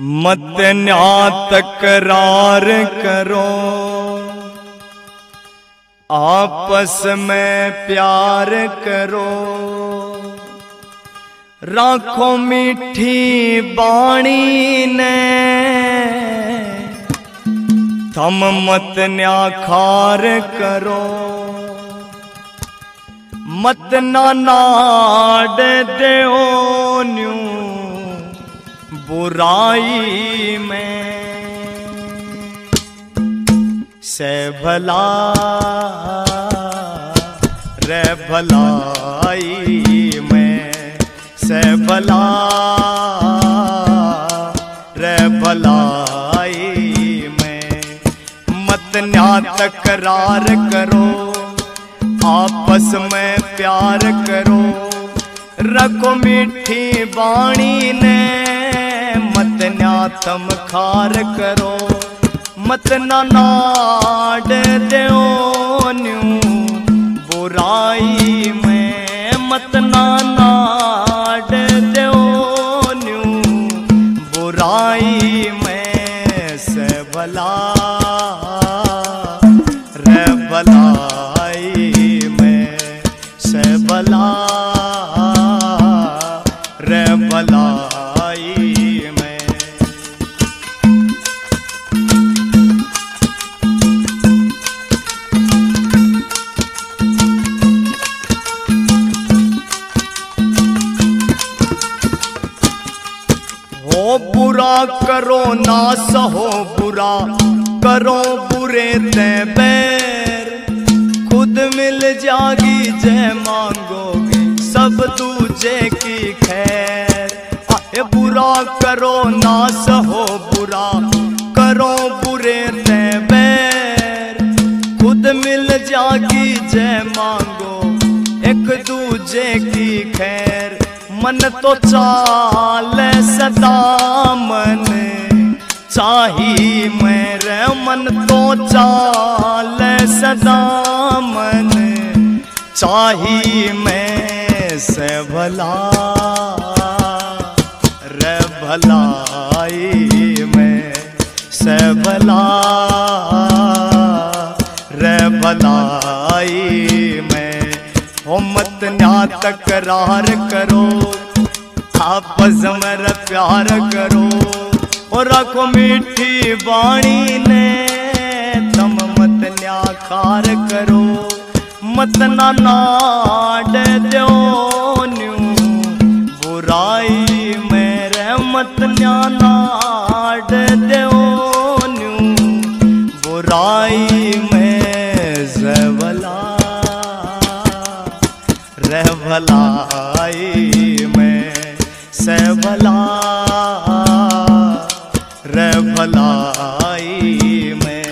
मत न्या तकरार करो, आपस में प्यार करो, राखो मीठी बाणी ने, थम मत न्या खार करो। मत ना नाड देओ न्यू बुराई में, से भला रे भलाई में, से भला रे भलाई में। मत न्या तकरार करो, आपस में प्यार करो, रखो मीठी बाणी ने, मत न्या तम खार करो। मत ना नाड देओ न्यू बुराई में, मत ना नाड देओ न्यू बुराई में, से भला रे भलाई में, से भला रे भलाई में। हो बुरा करो ना सहो बुरा, करो बुरे ते बैर, खुद मिल जागी जय मांगोगे सब दूजे की खैर। आए बुरा करो ना सहो बुरा, करो बुरे ते बैर, खुद मिल जागी जय मांगो एक दूजे की खैर। मन तो चाल सदा मन चाही मेरे, मन तो चाल सदा मन चाही मैं, से भला रे भलाई में, से भला रे भलाई में। हो मत न्या तकरार करो, आपस में प्यार करो, और रखो मीठी बाणी ने, तम मत न्या खार करो। मत ना नाड देओ न्यू बुराई मेरे, मत न्या नाड देओ न्यू बुराई में, से भला रे भलाई में, से भला रे भलाई में।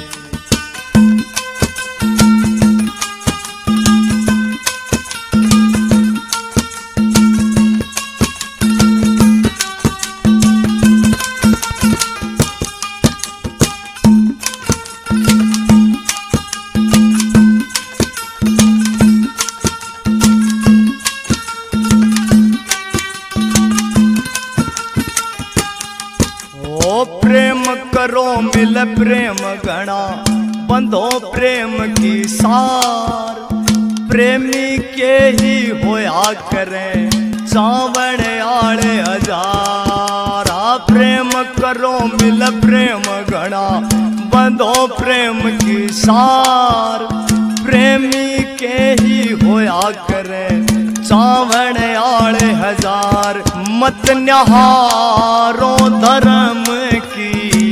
प्रेम करो मिल प्रेम घना, बंधो प्रेम की सार, प्रेमी के ही होया करें चावण आले हजार। प्रेम करो मिल प्रेम घना, बंधो प्रेम की सार, प्रेमी के ही होया करें चावण आले हजार। मत न्याहारो धर्म की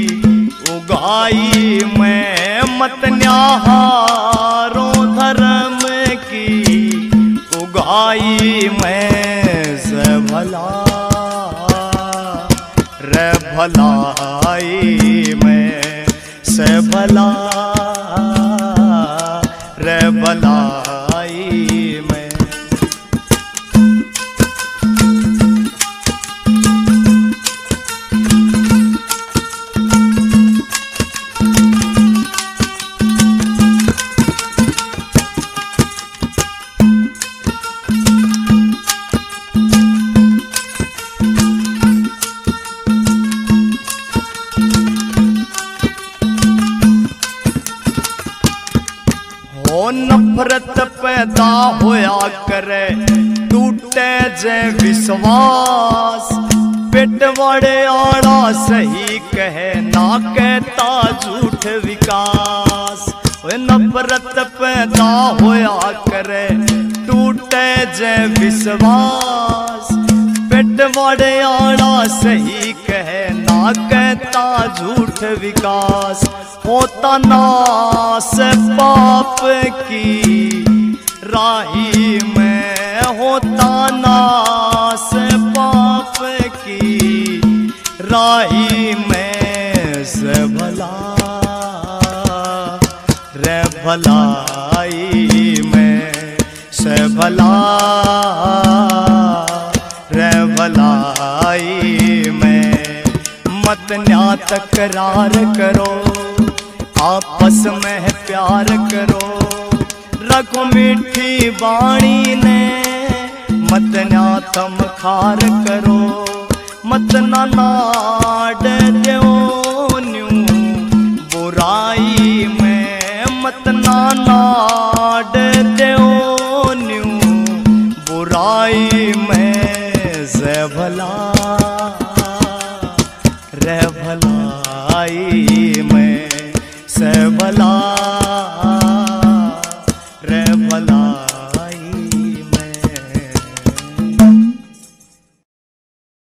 उगाई में, मत न्याहारो धर्म की उगाई में, से भला रे भलाई में, से भला रे भलाई में। करे टूटे जे विश्वास। पेट वाड़े आड़ा सही कहे ना कहता झूठ विकास। नफरत पैदा होया करे टूटे जे विश्वास। पेट वाड़े आड़ा सही कहे ना कहता झूठ विकास। होता नास पाप की राही में, होता नास पाप की राही में। से भला रे भलाई में, से भला रे भलाई में। मत न्या तकरार करो, आपस में प्यार करो। रखो मीठी बाणी ने, मत न्या तम खार करो। मत ना नाड द्यो न्यू बुराई में, मत ना नाड द्यो न्यू बुराई में। से भला रे भलाई में, से भला